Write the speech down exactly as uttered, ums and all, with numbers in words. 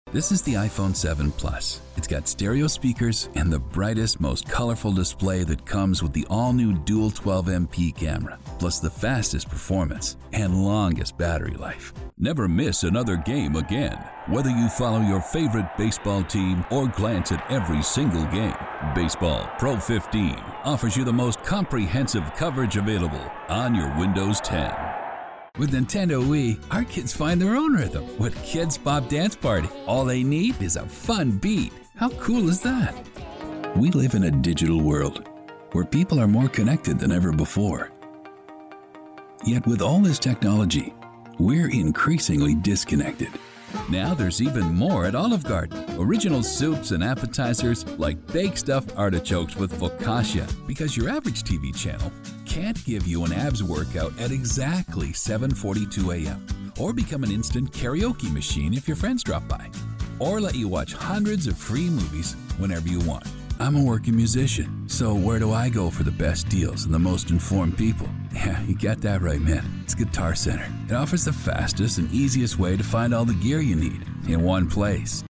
This is the iPhone seven Plus. It's got stereo speakers and the brightest, most colorful display that comes with the all-new dual twelve megapixel camera, plus the fastest performance and longest battery life. Never miss another game again. Whether you follow your favorite baseball team or glance at every single game, Baseball Pro fifteen offers you the most comprehensive coverage available on your Windows ten. With Nintendo Wii, our kids find their own rhythm with Kids Bop Dance Party. All they need is a fun beat. How cool is that? We live in a digital world where people are more connected than ever before. Yet with all this technology, we're increasingly disconnected. Now there's even more at Olive Garden. Original soups and appetizers like baked stuffed artichokes with focaccia, because your average T V channel can't give you an abs workout at exactly seven forty-two a.m. or become an instant karaoke machine if your friends drop by, or let you watch hundreds of free movies whenever you want. I'm a working musician, so where do I go for the best deals and the most informed people? Yeah, you got that right, man. It's Guitar Center. It offers the fastest and easiest way to find all the gear you need in one place.